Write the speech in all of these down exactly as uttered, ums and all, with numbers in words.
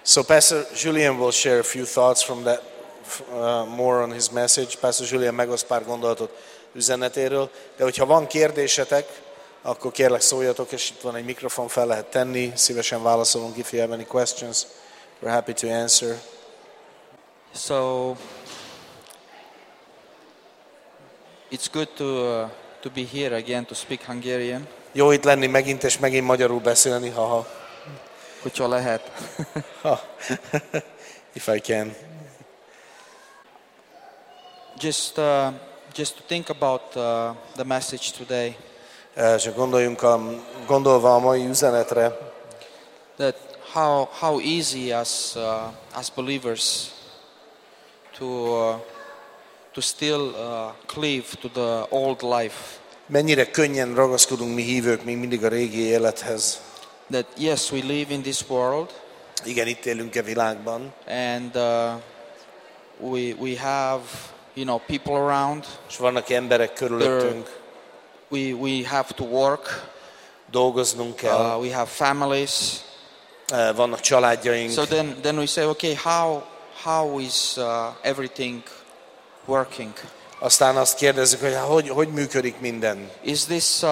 So Pastor Julian will share a few thoughts from that, uh, more on his message. Pastor Julian megoszt pár gondolatot üzenetéről, de hogyha van kérdésetek, akkor kérlek szóljatok, és itt van egy mikrofon, fel lehet tenni, szívesen válaszolunk. If you have any questions, we're happy to answer. So it's good to uh, to be here again to speak Hungarian. Jó itt lenni megint, és megint magyarul beszélni, haha. Hogyha lehet. Ha. If I can. Just uh, just to think about uh, the message today. Csak gondoljunk a, gondolva a mai üzenetre, That how how easy as uh, as believers to uh, to still uh, cleave to the old life. mennyire könnyen ragaszkodunk mi hívők még mindig a régi élethez. That yes, we live in this world, Igen, itt élünk e világban, and uh, we we have, you know, people around. és vannak emberek körülöttünk, We we have to work. dolgoznunk kell, Uh, we have families. uh, vannak családjaink. So then then we say, okay, how how is uh, everything working? Aztán azt kérdezzük, hogy hogy, hogy működik minden. Is this uh,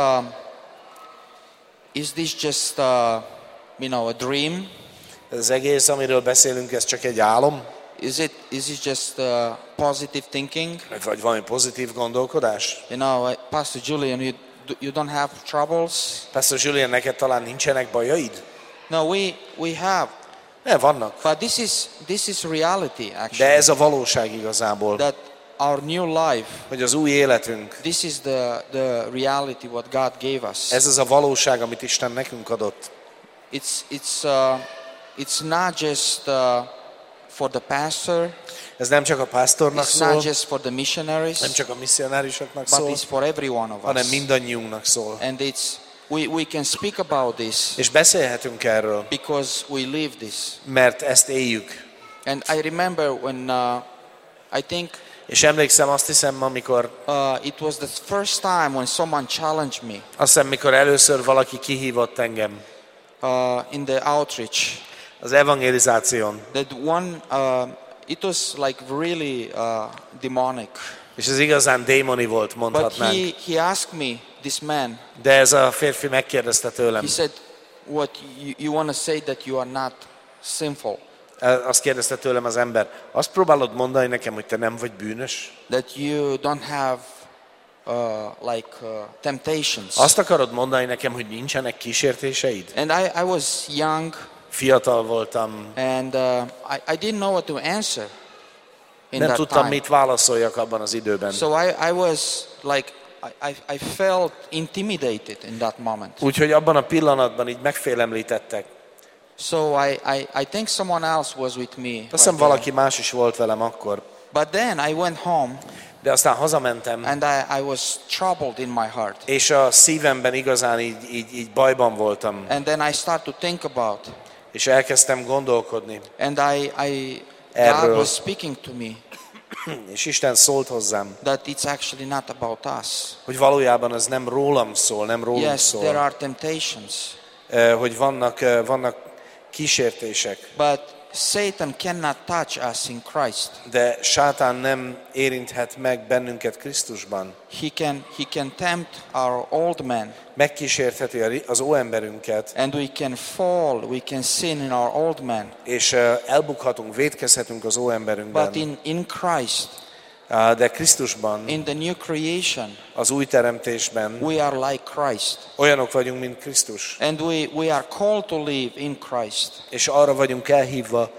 is this just uh, you know, a dream? Ez az egész, amiről beszélünk, ez csak egy álom? Is it is it just uh, positive thinking? Vagy valami pozitív gondolkodás? You know, uh, Pastor Julian, you you don't have troubles? Pastor Julian, neked talán nincsenek bajaid? No, we we have. Ne, vannak. But this is this is reality De actually. ez a valóság igazából, That our new life, hogy az új életünk, this is the the reality what God gave us. ez az a valóság, amit Isten nekünk adott. It's it's uh, it's not just uh, for the pastor. Ez nem csak a pásztornak It's szól, not just for the missionaries, nem csak a misszionárisoknak but szól, it's for every one of hanem us. mindannyiunknak szól. And it's we we can speak about this És beszélhetünk erről, because we live this. mert ezt éljük. And I remember when uh, I think És emlékszem, azt hiszem, amikor, uh, it was the first time when someone challenged me azt hiszem, mikor először valaki kihívott engem uh, in the outreach. az evangelizáción, That one, uh, it was like really uh, demonic. és ez igazán démoni volt, But mondhatnánk. he he asked me, this man, De ez a férfi megkérdezte tőlem, he said, "What you, you want to say that you are not sinful? azt kérdezte tőlem az ember, azt próbálod mondani nekem, hogy te nem vagy bűnös? That you don't have uh, like uh, temptations?" Azt akarod mondani nekem, hogy nincsenek kísértéseid? And I, I was young, Fiatal voltam, and uh, I, I didn't know what to answer in nem that tudtam, time. mit válaszoljak abban az időben. So I, I was like, I, I, I felt intimidated in that moment. Úgyhogy abban a pillanatban így megfélemlítettek. So I, I, I think someone else was with me. Azt right hiszem, there. valaki más is volt velem akkor. But then I went home, De aztán hazamentem, and I, I was troubled in my heart. és a szívemben igazán így, így, így bajban voltam. And then I start to think about, És elkezdtem gondolkodni. and I, I God Erről. was speaking to me És Isten szólt hozzám, that it's actually not about us. hogy valójában ez nem rólam szól, nem rólunk Yes, there szól. are temptations, Eh, Hogy vannak, eh, vannak kísértések. but Satan cannot touch us in Christ. De sátán nem érinthet meg bennünket Krisztusban. He can he can tempt our old man, Megkísértheti a ri- az óemberünket, and we can fall, we can sin in our old man. és eh, elbukhatunk, vétkezhetünk az But óemberünkben. in, in Christ, Ah, De Krisztusban, in the new creation, az új teremtésben we are like Christ. olyanok vagyunk, mint Krisztus. And we, we are called to live in Christ, És arra vagyunk elhívva,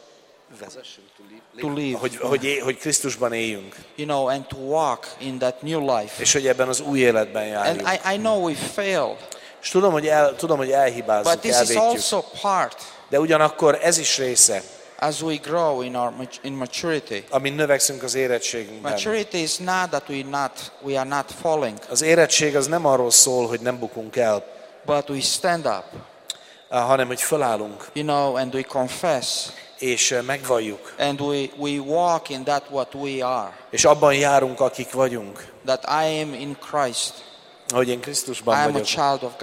to live, hogy, hogy, é- hogy Krisztusban éljünk. you know, and to walk in that new life. És hogy ebben az új életben And járjunk. I, I know we fail, És tudom, hogy, el, tudom, hogy but elhibázunk, this is elvétjük. also part De ugyanakkor ez is része, as we grow in our mat- in maturity. amin növekszünk az érettségünkben. Maturity is not that we not we are not falling, Az érettség az nem arról szól, hogy nem bukunk el, but we stand up, hanem hogy fölállunk, you know, and we confess, és eh, megvalljuk. and we, we walk in that what we are. És abban járunk, akik vagyunk. That I am in Christ. Hogy én I Krisztusban am a vagyok. child of God.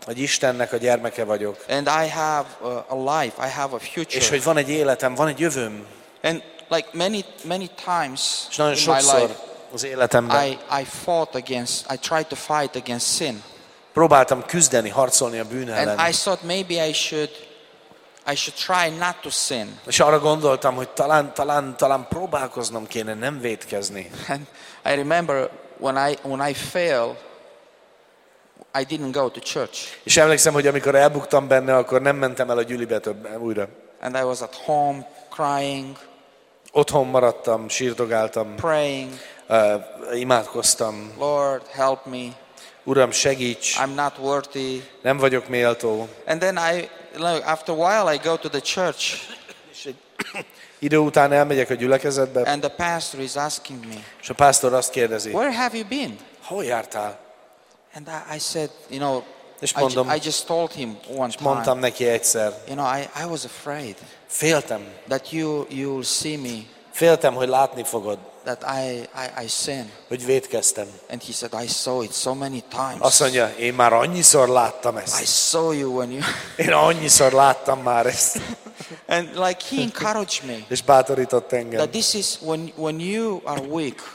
hogy Istennek a gyermeke vagyok. And I have a, a life, I have a future. És hogy van egy életem, van egy jövőm. And like many, many times És nagyon in my sokszor life, az életemben I, I fought against, I tried to fight against sin. próbáltam küzdeni, harcolni a bűn And ellen. I thought maybe I should, I should try not to sin. És arra gondoltam, hogy talán, talán, talán próbálkoznom kéne, nem vétkezni. And I remember when I, when I failed, I didn't go to church. És emlékszem, hogy amikor elbuktam benne, akkor nem mentem el a gyülibe több újra. And I was at home crying, Otthon maradtam, sírdogáltam, praying, uh, imádkoztam. Lord, help me. Uram, segíts, I'm not worthy. nem vagyok méltó. And then I, like, after a while, I go to the church, És egy idő után elmegyek a gyülekezetbe, and the pastor is asking me, és a pásztor azt kérdezi, where have you been? hol jártál? And I, I said, you know, És I, ju- mondom, I just told him one és mondtam time, neki egyszer, you know, I, I was afraid féltem, that you you will see me, féltem, hogy látni fogod, that I, I, I sin. hogy vétkeztem. And he said, I saw it so many times. Azt mondja, én már annyiszor láttam I ezt. saw you when you... Én annyiszor láttam már ezt. And like he encouraged me És bátorított engem. that this is when, when you are weak,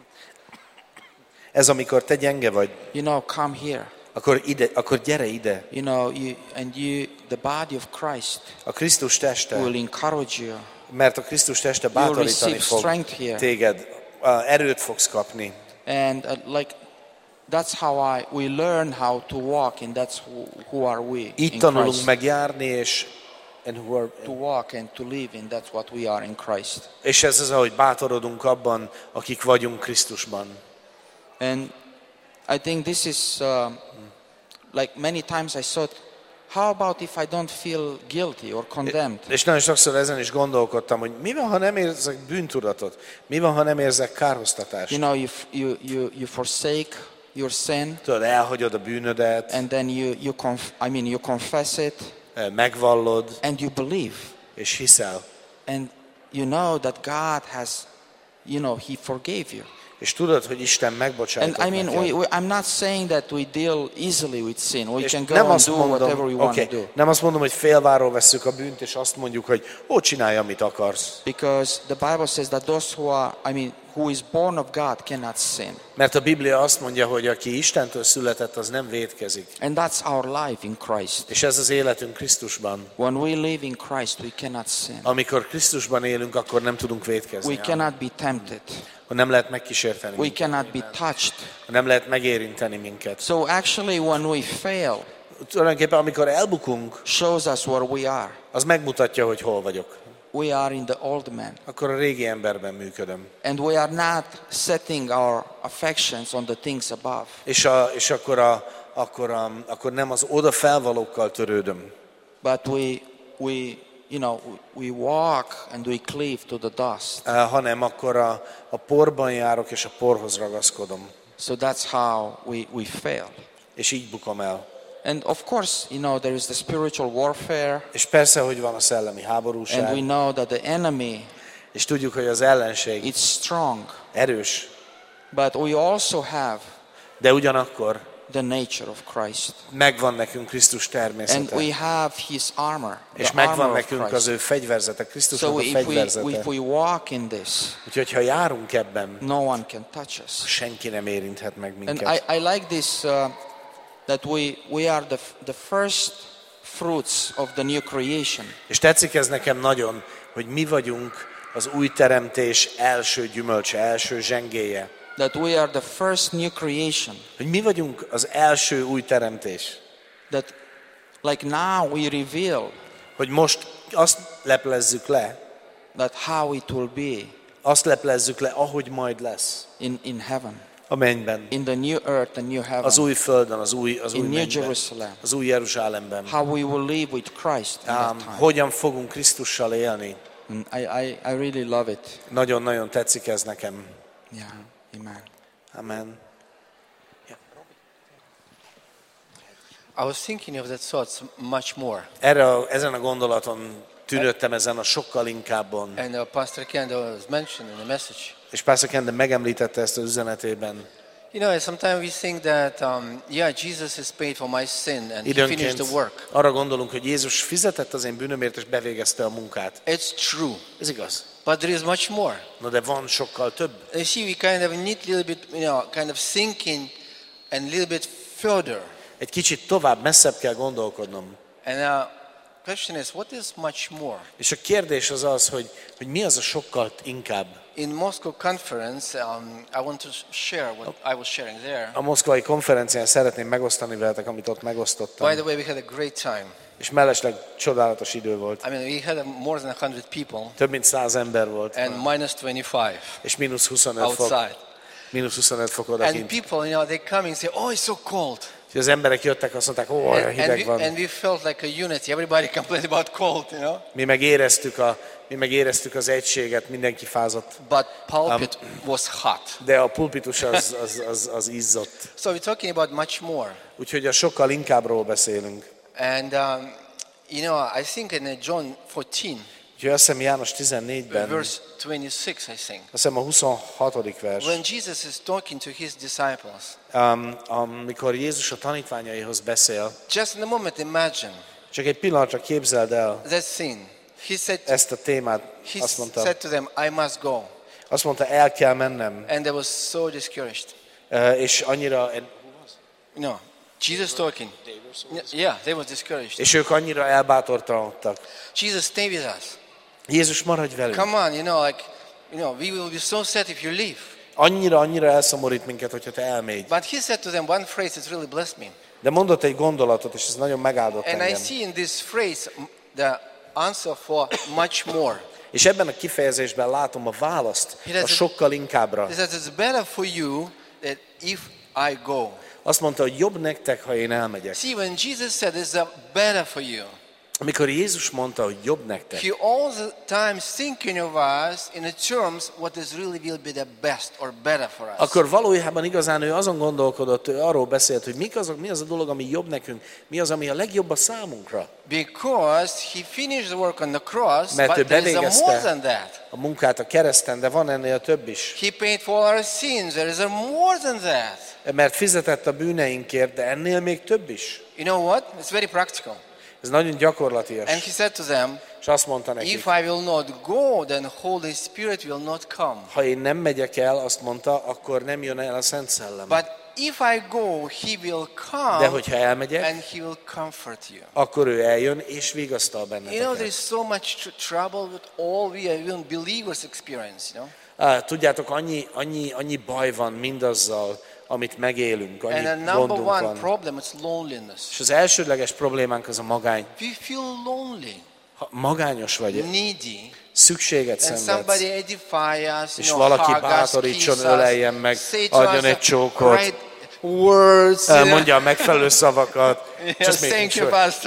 Ez amikor te gyenge vagy, you know, come here. akkor, ide, akkor gyere ide. You know, you, and you, the body of Christ A Krisztus teste, will encourage you. mert a Krisztus teste You will bátorítani receive fog strength here. téged. A erőt fogsz kapni. And uh, like, that's how I, we learn how to walk, and that's who, who are we Így in tanulunk Christ. meg járni, és, and who are, To walk and to live, and that's what we are in Christ. és ez az, ahogy bátorodunk abban, akik vagyunk Krisztusban. And I think this is, uh, like many times I thought, how about if I don't feel guilty or condemned? És nagyon sokszor ezen is gondolkodtam, hogy mi van, ha nem érzek bűntudatot? Mi van, ha nem érzek kárhoztatást? You know, you, f- you, you, you forsake your sin, Tudod, elhagyod a bűnödet, and then you, you conf- I mean, you confess it, megvallod, and you believe. és hiszel. And you know that God has, you know, He forgave you. És tudod, hogy Isten And megbocsájtott I mean, neked. we, we, I'm not saying that we deal easily with sin. We És can go nem and azt, do whatever we mondom, want okay, to do. nem azt mondom, hogy félváról vesszük a bűnt, és azt mondjuk, hogy ó, csinálj, amit akarsz. Because the Bible says that those who are, I mean, who is born of God cannot sin. Mert a Biblia azt mondja, hogy aki Istentől született, az nem vétkezik. And that's our life in Christ. És ez az életünk Krisztusban. When we live in Christ, we cannot sin. Amikor Krisztusban élünk, akkor nem tudunk vétkezni. We cannot be tempted. Nem lehet megkísérteni We minket. cannot be touched. Nem lehet megérinteni minket. So actually, when we fail, Tulajdonképpen amikor elbukunk, shows us where we are. az megmutatja, hogy hol vagyok. We are in the old man. Akkor a régi emberben működöm. And we are not setting our affections on the things above. És, a, és akkor, a, akkor, a, akkor nem az oda felvalókkal törődöm, But we, we, you know, we walk and we cleave to the dust. eh, hanem akkor a, a porban járok, és a porhoz ragaszkodom. So that's how we, we fail. És így bukom el. And of course, you know, there is the spiritual warfare, És persze, hogy van a szellemi and we háborúság, know that the enemy, és tudjuk, hogy az ellenség it's strong. erős, But we also have de ugyanakkor the nature of Christ. megvan nekünk Krisztus And természete. we have His armor, És the armor megvan of nekünk az Christ. ő fegyverzete, Krisztusnak So a if we, fegyverzete. if we walk in this, Úgyhogy ha járunk ebben, no one can touch us. senki nem érinthet meg And minket. I, I like this, uh, that we, we are the, the first fruits of the new creation. És tetszik ez nekem nagyon, hogy mi vagyunk az új teremtés első gyümölcse, első zsengéje. That we are the first new creation. Hogy mi vagyunk az első új teremtés. That like now we reveal Hogy most azt leplezzük le, that how it will be azt leplezzük le, ahogy majd lesz in, in heaven. a mennyben. In the new earth and new heaven. Az új földön, az új, az új In New mennyben, Jerusalem. az új Jeruzsálemben. How we will live with Christ in that Um, time. hogyan fogunk Krisztussal élni. And I, I, I really love it. Nagyon-nagyon tetszik ez nekem. Yeah. Amen. Amen. I was thinking of that thoughts much more. Erre a, ezen a gondolaton tűnődtem ezen a sokkal inkábban. And uh, Pastor Kendall was mentioned in the message. És Pastor Kende megemlítette ezt az üzenetében. You know, sometimes we think that, um, yeah, Jesus has paid for my sin and he finished Időnként the work. arra gondolunk, hogy Jézus fizetett az én bűnömért, és bevégezte a munkát. It's true. Ez igaz. But there is much more. Na de van sokkal több. You see, we kind of need a little bit, you know, kind of thinking and a little bit further. Egy kicsit tovább, messzebb kell gondolkodnom. And the question is, what is much more? És a kérdés az az, hogy, hogy mi az a sokkal inkább. In Moscow conference, um, I want to share what I was sharing there. A moszkvai konferencián szeretném megosztani veletek, amit ott megosztottam. By the way, we had a great time. És mellesleg csodálatos idő volt. I mean, we had more than a hundred people Több mint száz ember volt. and minus twenty-five És mínusz huszonöt fok. outside. Mínusz huszonöt fok And odakint. people, you know, they come and say, "Oh, it's so cold." És az emberek jöttek, azt mondták, ó, olyan And, and, hideg we, van. and we felt like a unity. Everybody complained about cold, you know. Mi meg éreztük, a, mi meg éreztük az egységet, mindenki fázott. But pulpit was hot. De a pulpitus az, az, az, az izzott. So we're talking about much more. Úgyhogy a sokkal inkábbról beszélünk. And um, you know, I think in John fourteen, Úgyhogy azt hiszem János tizennégyben, verse twenty-six, I think, azt hiszem a huszonhatodik vers, when Jesus is talking to his disciples, um, amikor Jézus a tanítványaihoz beszél, just in a moment, imagine csak egy pillanatra képzeld el that scene. He said, ezt a témát, he azt mondta, said to them, "I must go," azt mondta, el kell mennem, and they were so discouraged. Uh, és annyira, No, Jesus talking. Yeah, they were discouraged. és ők annyira elbátortalanodtak. Jesus, stay with us. Jézus, maradj velünk. Come on, you know, like, you know, we will be so sad if you leave. Annyira, annyira elszomorít minket, hogyha te elmégy. But he said to them one phrase that really blessed me. De mondott egy gondolatot, és ez nagyon megáldott And I engem. see in this phrase the answer for much more. És ebben a kifejezésben látom a választ a sokkal inkábbra. He says it's better for you that if I go. Azt mondta, hogy jobb nektek, ha én elmegyek. See, when Jesus said it's a better for you, Amikor Jézus mondta, hogy jobb nektek, he all the time thinking of us in the terms what is really will be the best or better for us. akkor valójában igazán ő azon gondolkodott, ő arról beszélt, hogy mik azok, mi az a dolog, ami jobb nekünk, mi az, ami a legjobb a számunkra. Because he finished the work on the cross, Mert ő but there is a more bevégezte than that. a munkát a kereszten, de van ennél több is. He paid for our sins. There is a more than that. Mert fizetett a bűneinkért, de ennél még több is. You know what? It's very practical. Ez nagyon gyakorlatias. And he said to them, És azt mondta nekik, if I will not go, then Holy Spirit will not come. ha én nem megyek el, azt mondta, akkor nem jön el a Szent Szellem. But if I go, he will come De hogyha elmegyek, and he will comfort you. akkor ő eljön és vigasztal You know, there benneteket. is so much tr- trouble with all we even believers experience, you know. Ah, tudjátok, annyi, annyi, annyi baj van mindazzal, amit megélünk, And the annyi number gondunk one van. problem is loneliness. És az elsődleges problémánk az a magány. We feel lonely, Ha magányos vagy, needy, szükséget and szenvedsz, somebody edify us, és you know, valaki hug us, bátorítson, kiss us, öleljen meg, say to adjon us egy the csókot, right words, you know. mondja a megfelelő szavakat. Yes, Just making thank you, sure. Pastor.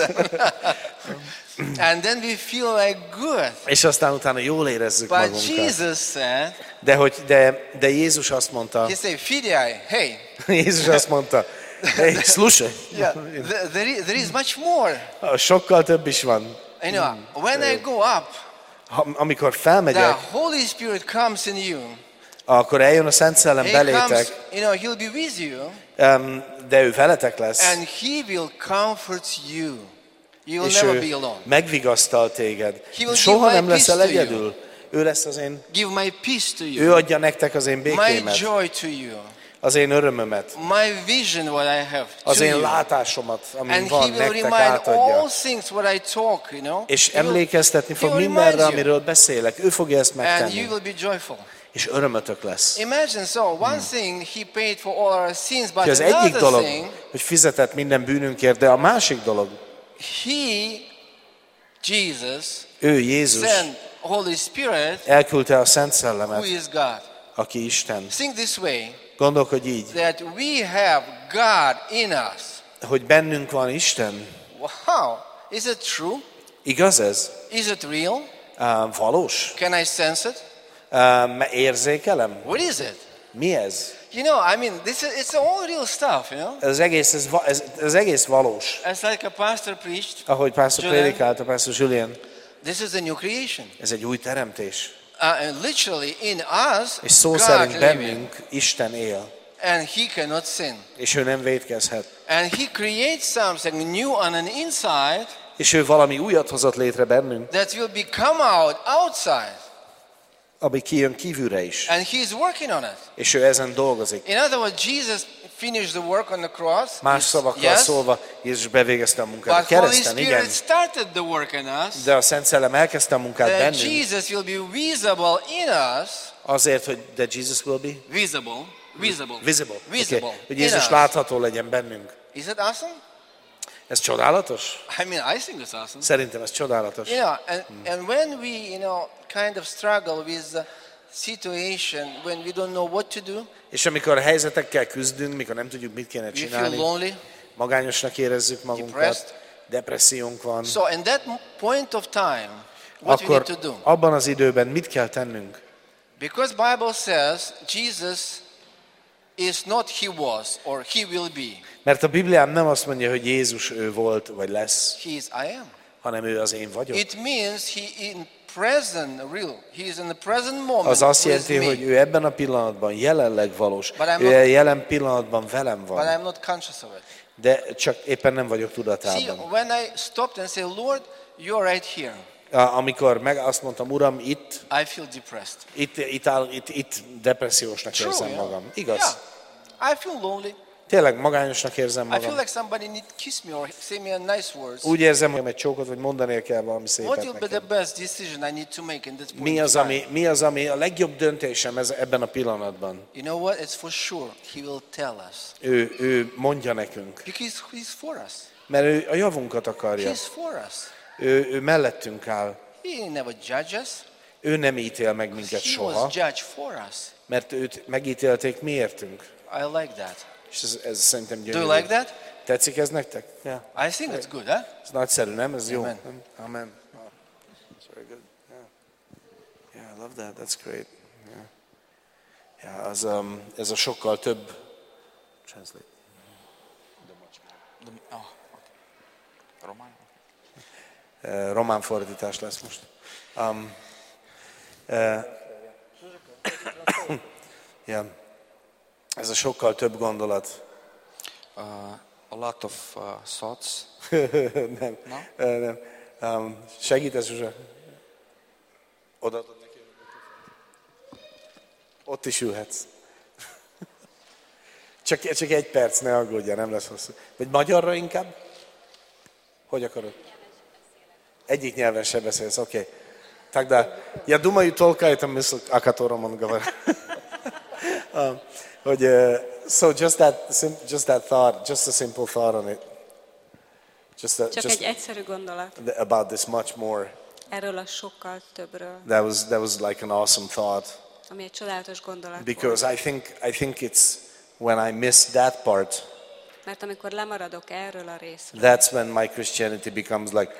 And then we feel like good. És aztán utána jól érezzük But magunkat. Jesus said, De, hogy, de, de Jézus azt mondta, he said, Fidei, hey, Jézus azt mondta, hey, slušaj, yeah, th- there, is, there is much more. sokkal több is van. You know, when I go up, Ha, amikor the felmegyek, Holy Spirit comes in you. akkor eljön a Szent Szellem He comes, belétek, you know, he'll be with you, em, de ő veletek lesz, and he will comfort you. You will és never ő be alone. megvigasztal téged. He will Soha give nem my leszel peace to you. egyedül. Ő lesz az én, Give my peace to ő you, adja nektek az én my békémet, joy to you, az én örömömet, my vision what I have az to én you. látásomat, amin And he van, will nektek remind átadja. all things what I talk, you know. És He will- emlékeztetni he fog will mindenre, remind you. amiről beszélek. Ő fogja ezt And you megtenni. will be joyful. És örömötök lesz. Imagine so, one thing he paid for all our sins, but Úgyhogy az egyik another dolog, thing, hogy fizetett minden bűnünkért, de a másik dolog, he, Jesus, ő Jézus sent Holy Spirit, elküldte a Szent who Szellemet, is God. aki Isten. Think this way, Gondolkodj így, that we have God in us. hogy bennünk van Isten. Wow, is it true? Igaz ez? Is it real? Uh, valós? Can I sense it? Uh, érzékelem? What is it? Mi ez? You know, I mean, this is, it's all real stuff, you know. Ez az egész, ez, va- ez, ez egész valós. As like a pastor preached, Ahogy Pásztor Julian. prédikált, a Pásztor Julian, this is a new creation. ez egy új teremtés. Uh, and literally in us, És szó God szerint living. bennünk Isten él. and he cannot sin. És ő nem vétkezhet. And he creates something new on an inside És ő valami újat hozott létre bennünk, that will be come out outside. ami kijön kívülre is. And he's working on it. És ő ezen dolgozik. In other words, Jesus finished the work on the cross. Más szavakkal Yes. szólva, Jézus bevégezte a munkát a But Holy kereszten, Spirit igen. started the work in us. De a Szent Szellem elkezdte a munkát That bennünk, Jesus will be visible in us. azért, hogy that Jesus will be Visible. Visible. visible. Visible. Okay. Hogy in Jézus us. látható legyen bennünk. Is it awesome? Ez csodálatos? I mean, I think it's awesome. Szerintem ez csodálatos. You know, and, and when we, you know, kind of struggle with the situation, when we don't know what to do, És amikor helyzetekkel küzdünk, mikor nem tudjuk, mit kéne we feel csinálni, lonely. magányosnak érezzük Depressed. magunkat, depressziónk van, So in that point of time, what we akkor need to do? abban az időben mit kell tennünk? Because Bible says Jesus is not he was or he will be. Mert a Bibliám nem azt mondja, hogy Jézus ő volt, vagy lesz, He is I am. hanem ő az én vagyok. It means he in present real. He is in the present moment. Az azt with jelenti, me, hogy ő ebben a pillanatban jelenleg valós. But I'm Ő not- a jelen pillanatban velem But van. I'm not conscious of it. De csak éppen nem vagyok See, tudatában. when I stopped and say, Lord, you're right here, A- Amikor meg azt mondtam, Uram, itt, I feel depressed. itt, itt, áll, itt, itt depressziósnak True, érzem yeah. magam. Igaz? Yeah. I feel lonely. Tényleg magányosnak érzem I feel magam. like somebody need to kiss me or say me a nice words. Úgy érzem, hogy egy csókot, vagy mondani kell valami What szépet will be the nekem. best decision I need to make in this point Mi of az, time? ami, mi az, ami a legjobb döntésem ez, ebben a pillanatban? You know what? It's for sure. He will tell us. Ő, ő mondja nekünk. Because he's for us. Mert ő a javunkat akarja. He's for us. Ő, ő mellettünk áll. He never judge us. Ő nem ítél meg minket He soha, was judged for us. mert őt megítélték miértünk. I like that. És ez, ez szerintem Do gyönyörű. you like that? Tetszik ez nektek? Yeah. I think it's good, huh? Ez nagyszerű, nem? Ez jó. Amen. Nem? Amen. Oh, it's very good. Yeah. Yeah, I love that. That's great. Yeah. Yeah, az, um, ez a sokkal több... Translate. Oh, Román. Uh, román fordítás lesz most. Um, uh, yeah. Ez a sokkal több gondolat. Uh, a lot of uh, thoughts. nem. No? Uh, nem. Um, segítesz, Zsuzsa? Oda adod neki. Ott is ülhetsz. csak, csak egy perc, ne aggódjál, nem lesz hosszú. Vagy magyarra inkább? Hogy akarod? Egyik nyelven se beszélsz, oké. Okay. Тогда, я думаю, только это мысль, о котором он говорит. um, hogy, uh, so just that, sim, just that thought, just a simple thought on it. Just, a, Csak just egy egyszerű gondolat about this much more. erről a sokkal többről, That was that was like an awesome thought ami egy csodálatos gondolat volt. because I think I think it's when I miss that part, Mert amikor lemaradok erről a részről, that's when my Christianity becomes like,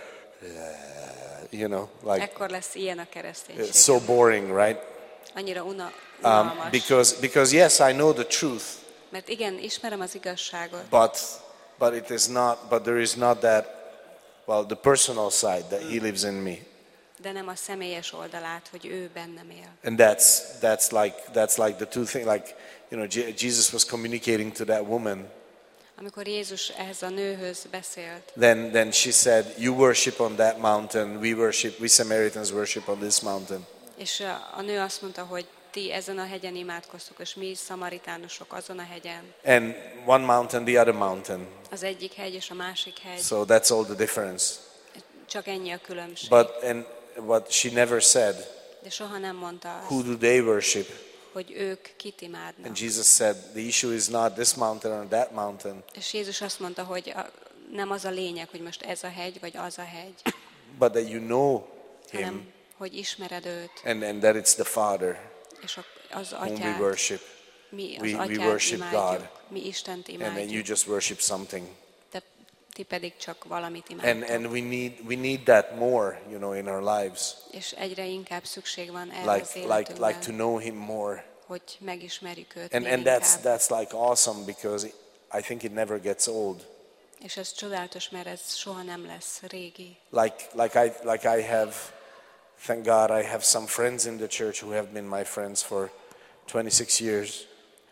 you know, like ekkor lesz ilyen a it's kereszténység. so boring, right? Annyira una, Um, unalmas. because because yes, I know the truth, Mert igen, ismerem az igazságot, but but it is not. But there is not that. Well, the personal side that He lives in me, de nem a személyes oldalát, hogy ő bennem él. and that's that's like that's like the two things. Like you know, Je- Jesus was communicating to that woman. Amikor Jézus ehhez a nőhöz beszélt, Then, then she said, you worship on that mountain, we worship, we Samaritans worship on this mountain. és a, a nő azt mondta, hogy ti ezen a hegyen imádkoztok, és mi szamaritánusok azon a hegyen. And one mountain, the other mountain. Az egyik hegy és a másik hegy. So that's all the difference. Csak ennyi a különbség. But, and what she never said, De soha nem mondta who azt, do they worship? hogy ők kit imádnak. And Jesus said, the issue is not this mountain or that mountain, És Jézus azt mondta, hogy a, nem az a lényeg, hogy most ez a hegy, vagy az a hegy, but that you know hanem Him hogy ismered őt, and, and that it's the Father és a- az whom we atyát, worship. mi az We- we atyát worship imádjuk, God. mi Istent And then you imádjuk, just worship something. de ti pedig csak valamit And, imádtok. and we need we need that more, you know, in our lives. És egyre inkább szükség van erre Like az like like to életünkben, know Him more. hogy megismerjük őt And még and that's inkább. that's like awesome because I think it never gets old. És ez csodálatos, mert ez soha nem lesz régi. Like like I like I have, thank God I have some friends in the church who have been my friends for twenty-six years.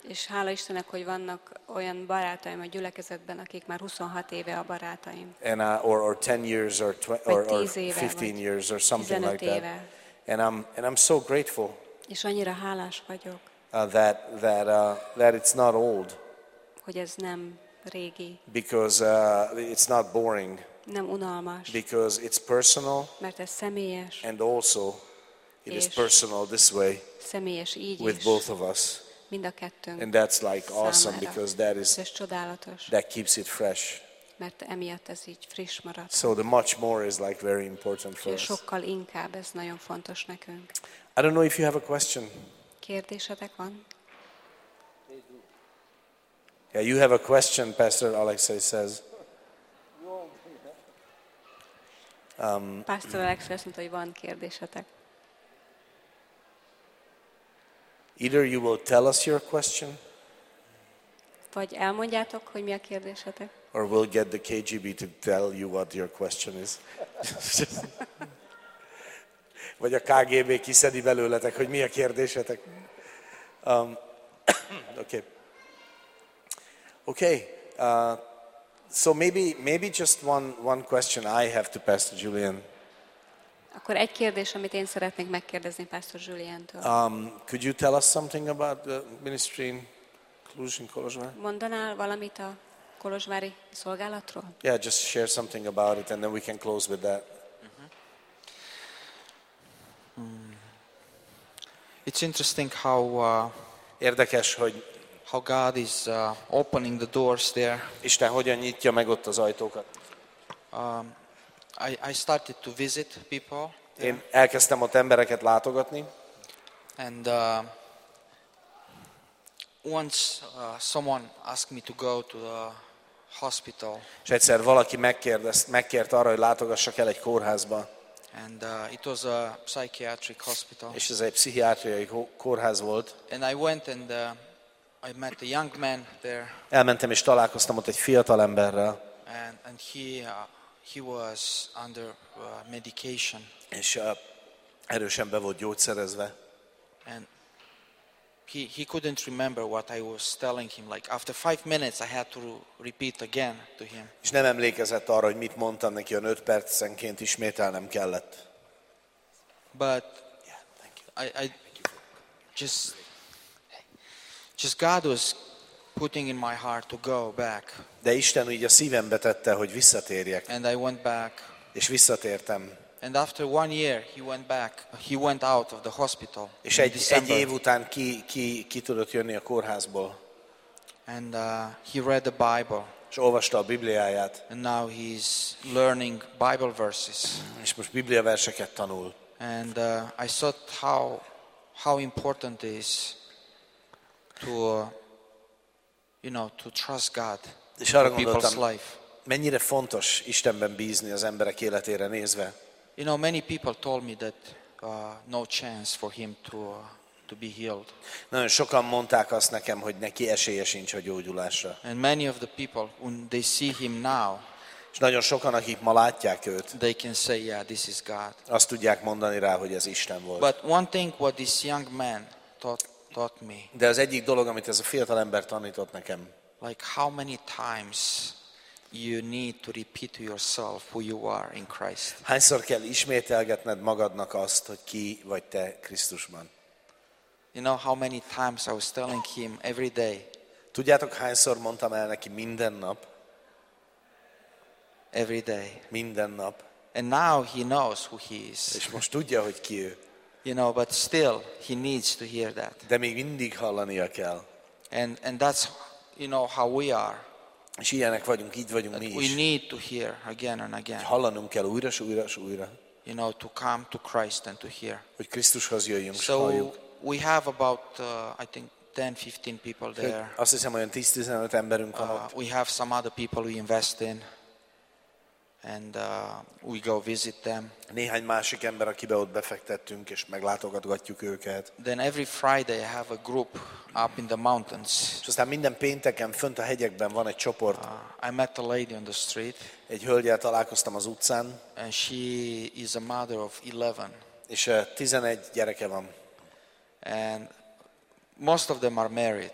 És hála Istennek, hogy vannak olyan barátaim a gyülekezetben, akik már huszonhat éve a barátaim. and uh, or or ten years or tw- or, or tíz éve, fifteen vagy years or something like tizenöt that. éve. And I'm and I'm so grateful És annyira hálás vagyok, uh, that that uh, that it's not old, hogy ez nem régi, because uh, it's not boring, nem unalmas, because it's personal, mert ez személyes, and also it is És- personal this way személyes így with is, both of us. mind a kettőnk And that's like awesome, számára. because that is És ez csodálatos, that keeps it fresh. mert emiatt ez így friss marad. So the much more is like very important for És us. sokkal inkább ez nagyon fontos nekünk. I don't know if you have a question. Kérdésetek van? Yeah, you have a question, Pastor Alexei says. Pásztor Alexei azt mondta, hogy van kérdésetek. Either you will tell us your question, Vagy elmondjátok, hogy mi a kérdésetek? or we'll get the K G B to tell you what your question is. Vagy a K G B kiszedi belőletek, hogy mi a kérdésetek. Um, okay. Okay. Uh, so maybe maybe just one one question I have to Pastor Julian. Akkor egy kérdés, amit én szeretnék megkérdezni Pásztor Juliántól. Um, could you tell us something about the ministry in Cluj and Kolozsvár? Mondanál valamit a kolozsvári szolgálatról? Yeah, just share something about it, and then we can close with that. It's interesting how uh, Érdekes, hogy how God is uh, opening the doors there. Isten hogyan nyitja meg ott az ajtókat. Um, I, I started to visit people, Én elkezdtem ott embereket látogatni, and uh, once uh, someone asked me to go to the hospital, és egyszer valaki megkérdez, megkért arra, hogy látogassak el egy kórházba, and uh, it was a psychiatric hospital. és ez egy pszichiátriai kó- kórház volt. And I went and uh, I met a young man there, Elmentem és találkoztam ott egy fiatal emberrel, and, and he, uh, he was under uh, medication. és uh, erősen be volt gyógyszerezve. And he, he couldn't remember what I was telling him. Like after five minutes, I had to repeat again to him. És nem emlékezett arra, hogy mit mondtam neki, olyan öt percenként ismételnem kellett. But I, I just, just God was putting in my heart to go back. De Isten így a szívembe tette, hogy visszatérjek, And I went back. és visszatértem. And after one year, he went back. He went out of the hospital És in egy, egy December. év után ki, ki, ki tudott jönni a kórházból, And uh, he read the Bible. és olvasta a Bibliáját, And now he's learning Bible verses. és most bibliaverseket tanul. And uh, I thought how how important it is to uh, you know to trust God És arra for people's gondoltam, life. mennyire fontos Istenben bízni az emberek életére nézve. You know, many people told me that uh, no chance for him to uh, to be healed. Nagyon sokan mondták azt nekem, hogy neki esélye sincs a gyógyulásra. And many of the people, when they see him now, És nagyon sokan, akik ma látják őt, they can say, yeah, this is God. azt tudják mondani rá, hogy ez Isten volt. But one thing what this young man taught taught me, De az egyik dolog, amit ez a fiatal ember tanított nekem, like how many times you need to repeat to yourself who you are in Christ. hányszor kell ismételgetned magadnak azt, hogy ki vagy te Krisztusban. You know how many times I was telling him every day, Tudjátok, hányszor mondtam el neki minden nap? every day. Minden nap. And now he knows who he is. És most tudja, hogy ki ő. You know, but still he needs to hear that. De még mindig hallania kell. And and that's you know how we are. És ilyenek vagyunk, így vagyunk mi We is. need to hear again and again. Hallanunk kell újra, és újra, és újra, You know, to come to Christ and to hear. hogy Krisztushoz jöjjünk, és So halljuk. we have about uh, I think ten, fifteen people there. Azt hiszem, olyan tíz-tizenöt emberünk van Uh, ott. we have some other people we invest in, and uh, we go visit them. Néhány másik ember, akibe ott befektettünk, és meglátogatgatjuk őket. Then every Friday I have a group up in the mountains. És aztán minden pénteken fönt a hegyekben van egy csoport. Uh, I met a lady on the street, Egy hölgyel találkoztam az utcán, and she is a mother of eleven, és eh, tizenegy gyereke van. and most of them are married.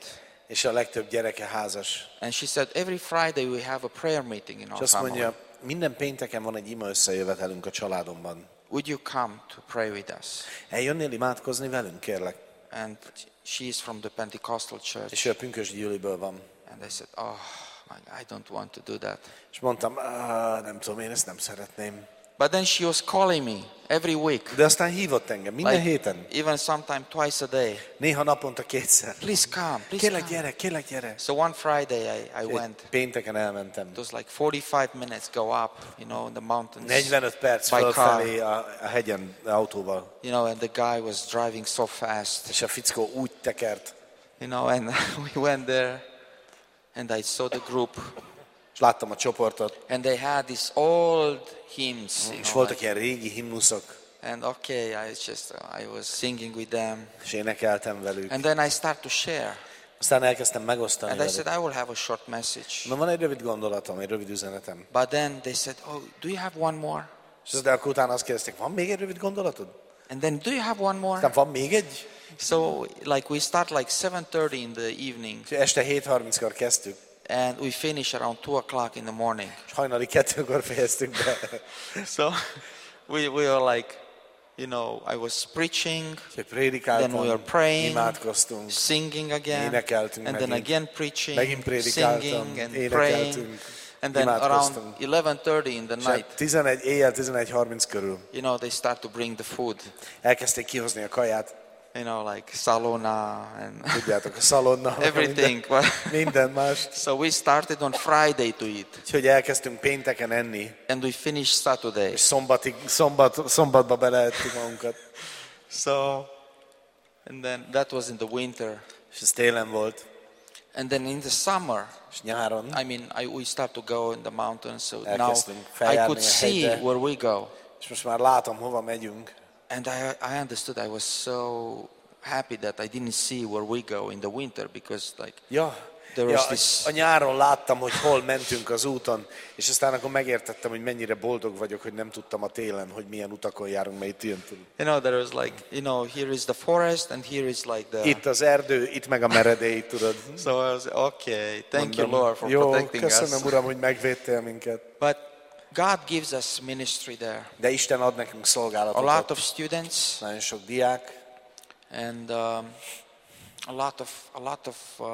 És a legtöbb gyereke házas. And she said, every Friday we have a prayer meeting in És our azt family. mondja, minden pénteken van egy ima összejövetelünk a családomban. Would you come to pray with us? Eljönnél imádkozni velünk, kérlek? And she is from the Pentecostal church. És ő a pünkösd gyűliből van. And I said, oh, I don't want to do that. És mondtam, ah, nem tudom, én ezt nem szeretném. But then she was calling me every week. De aztán hívott engem minden Like, héten. even sometime twice a day. Néha naponta kétszer. Please come, please Kérlek come. gyere, kérlek gyere. So one Friday I, I went. Pénteken elmentem. It was like forty-five minutes go up, you know, in the mountains. negyvenöt perc by car. fölfelé a, a hegyen autóval. You know, and the guy was driving so fast. És a fickó úgy tekert. You know, and we went there and I saw the group. És láttam a csoportot. And they had these old hymns. You És know, voltak like, ilyen régi himnuszok. and okay, I just, I was singing with them. És énekeltem velük. And then I start to share. Aztán elkezdtem megosztani And I velük. said, I will have a short message. Na, van egy rövid gondolatom, egy rövid üzenetem. But then they said, oh, do you have one more? És de akkor utána azt kérdezték, van még egy rövid gondolatod? And then, do you have one more? Aztán van még egy? So, like, we start like seven thirty in the evening. És este hét harminckor kezdtük. And we finish around two o'clock in the morning. És hajnali kettőkor fejeztük be. So, we, we were like, you know, I was preaching, Úgyhogy prédikáltam, then we were praying, imádkoztunk, singing again, énekeltünk and then megint. again preaching, Megint prédikáltam, singing and praying. énekeltünk, And then around imádkoztunk. eleven thirty in the És night, tizenegy, éjjel tizenegy harminc körül you know, they start to bring the food. elkezdték kihozni a kaját. You know, like salona and Tudjátok, a szalonna, everything. minden, minden más. So we started on Friday to eat, Úgyhogy elkezdtünk pénteken enni, and we finished Saturday. és szombatig, szombat, szombatba beleettük magunkat. So, and then that was in the winter. És ez télen volt, And then in the summer, és nyáron I mean, I, we start to go in the mountains, so now elkezdtünk I feljárni could a see hegyre, where we go. és most már látom, hova megyünk. And I, I understood, I was so happy that I didn't see where we go in the winter because like Ja, there ja was this, a nyáron láttam, hogy hol mentünk az úton, és aztán akkor megértettem, hogy mennyire boldog vagyok, hogy nem tudtam a télen, hogy milyen utakon járunk, mert itt ilyen tudunk. you know, there was like, you know, here is the forest and here is like the... Itt az erdő, itt meg a meredély, tudod. So I was, okay, thank you Mondom, Lord for jó, protecting köszönöm, us. Uram, hogy megvédtél minket. But God gives us ministry there. De Isten ad nekünk A lot szolgálatokat. of students Nagyon sok diák, and um, a lot of a lot of uh,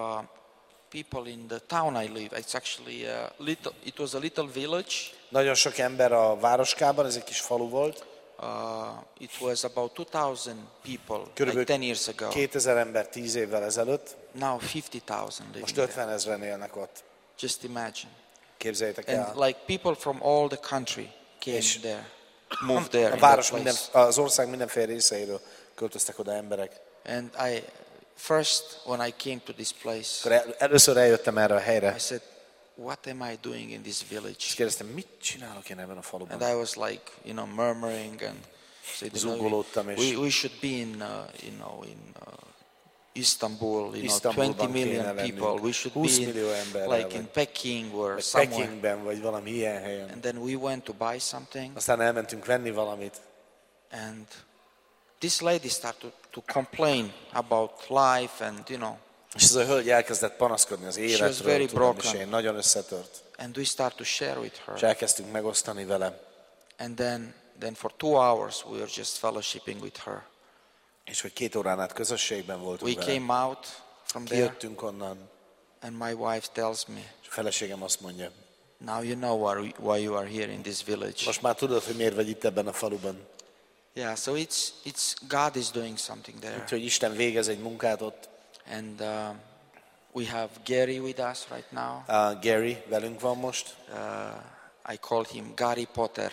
people in the town I live. It's actually a little. It was a little village. nagyon sok ember a városkában, ez egy kis falu volt. Uh, it was about two thousand people like Körülbelül ten years ago. kétezer ember tíz évvel ezelőtt, Now fifty thousand living most there. ötven ezren élnek ott. Just imagine. Képzeljétek And el. like people from all the country came És there, moved there. A in that város minden, place. az ország mindenféle részeiről költöztek oda emberek. And I first when I came to this place, Akkor el, először eljöttem erre a helyre, I said, "What am I doing in this és village?" kérdeztem, mit csinálok én ebben a faluban? And I was like, you know, murmuring and said, you know, Zúgolódtam, és we, we should be in, uh, you know, in uh, Istanbul, you know, Isztambulban twenty million kéne lennünk. people. We should húsz be millió in, emberrel like in vagy. Peking or Vagy somewhere. Pekingben, vagy valami ilyen helyen. And then we went to buy something, Aztán elmentünk venni valamit, and this lady started to, to complain about life, and you know, és ez a hölgy elkezdett panaszkodni az very életről, tudom, és broken. én nagyon összetört. and we start to share with És her. elkezdtünk megosztani vele. And then, then for two hours we were just fellowshipping with her. És hogy két órán át közösségben We voltunk vele. came out from there, Kijöttünk onnan, and my wife tells me, és a feleségem azt mondja, now you know why, why you are here in this village. most már tudod, hogy miért vagy itt ebben a faluban. Yeah, so it's, it's God is doing something there. Úgyhogy Isten végez egy munkát ott. And uh, we have Gary with us right now. Uh, Gary velünk van most. Uh, I call him Gary Potter.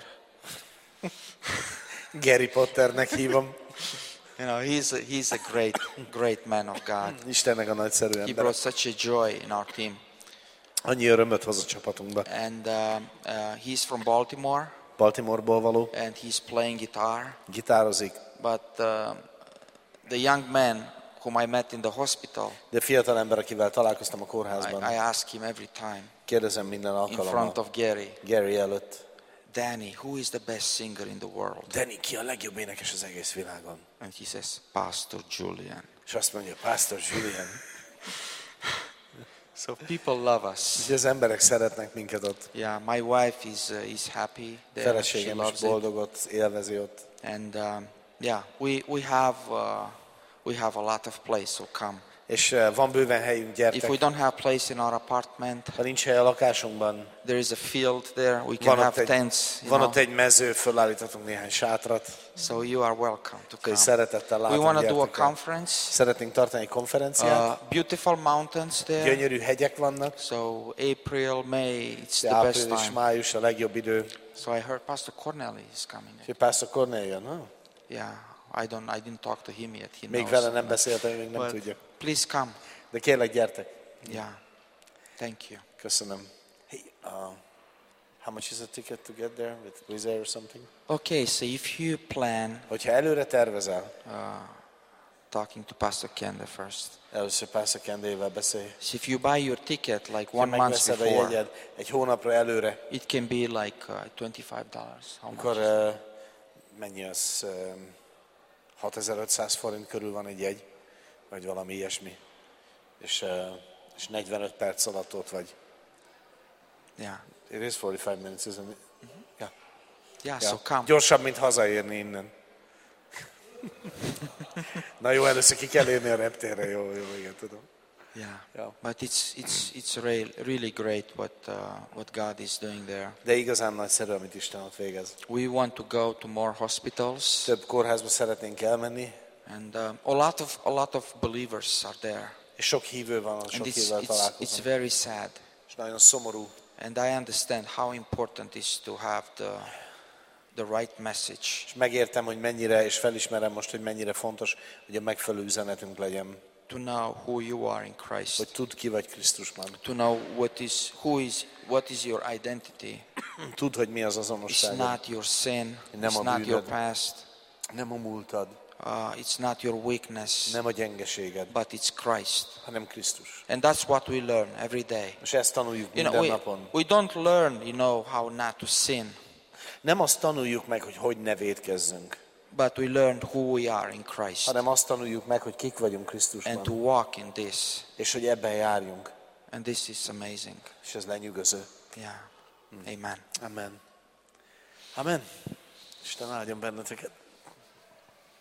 Gary Potternek hívom. You know, he's a, he's a great, great man of God. Istennek a nagyszerű He ember. brought such a joy in our team. Annyi örömöt hoz a csapatunkba. And uh, uh, he's from Baltimore, Baltimoreból való, and he's playing guitar. gitározik, But uh, the young man whom I met in the hospital, de fiatal ember, akivel találkoztam a I, kórházban. I ask him every time Kérdezem minden in front alkalommal of Gary, Gary előtt, Danny, who is the best singer in the world? Danny, ki a legjobb énekes az egész világon? And he says, Pastor Julian. És azt mondja, Pastor Julian. So people love us. Úgyhogy az emberek szeretnek minket ott. Yeah, my wife is uh, is happy there. She Feleségem is loves it. boldog ott, élvezi ott. And um, yeah, we we have uh, we have a lot of place, so come. És uh, van bőven helyünk, If we gyertek. don't have place in our apartment, Ha nincs hely a lakásunkban, there is a field there. We can van ott have egy, tents. You van know? ott egy mező, fölállíthatunk néhány sátrat. So you are welcome to Úgyhogy come. szeretettel We látom, want to do a gyertek el. conference. Szeretnénk tartani egy konferenciát. Uh, beautiful mountains there. Gyönyörű hegyek vannak. So April, May, it's De the best április, time. május a legjobb idő. So I heard Pastor Corneli is coming. Úgyhogy Pastor Cornél jön, ha? Yeah, I don't, I didn't talk to him yet. He Még knows. vele nem beszéltem, még nem But tudja. please come. De kérlek, gyertek. Yeah, thank you. Köszönöm. Hey, uh, how much is a ticket to get there with Wizz Air or something? Okay, so if you plan Hogyha előre tervezel, uh, talking to Pastor Kende first. először Pastor Kendével beszélj. So if you buy your ticket like Ha one month megveszed a before, jegyed egy hónapra előre, it can be like uh, twenty-five dollars. How akkor much? uh, mennyi az? Um, hatezer-ötszáz forint körül van egy jegy, vagy valami ilyesmi. És, uh, és negyvenöt perc alatt ott vagy. Yeah, It is forty-five minutes, isn't it? Yeah. yeah. Ja. So come. Gyorsabb, mint hazaérni innen. Na jó, először ki kell érni a reptérre, jó, jó, igen, tudom. Yeah, Ja. but it's it's it's really really great what uh, what God is doing there. De igazán nagyszerű, amit Isten ott végez. We want to go to more hospitals, Több kórházba szeretnénk elmenni, and um, a lot of a lot of believers are there, és sok hívő van, sok and it's hívvel it's it's találkozom. very sad. És nagyon szomorú. And I understand how important it is to have the the right message. És megértem, hogy mennyire, és felismerem most, hogy mennyire fontos, hogy a megfelelő üzenetünk legyen. To know who you are in Christ. Hogy tudd, ki vagy Krisztusban. To know what is who is what is your identity. Tudd, hogy mi az It's azonosságod. not your sin. Nem It's a not your bűnöd. past. Nem a múltad, Uh, it's not your weakness, nem a gyengeséged, but it's Christ. hanem Krisztus. And that's what we learn every day. És ezt tanuljuk You minden know, we, napon. we don't learn, you know, how not to sin, Nem azt tanuljuk meg, hogy hogy ne vétkezzünk, but we learn who we are in Christ hanem azt tanuljuk meg, hogy kik vagyunk and to Krisztusban, walk in this. és hogy ebben járjunk. And this is amazing. És ez lenyűgöző. Yeah. Amen. Amen. Amen. Isten áldjon benneteket.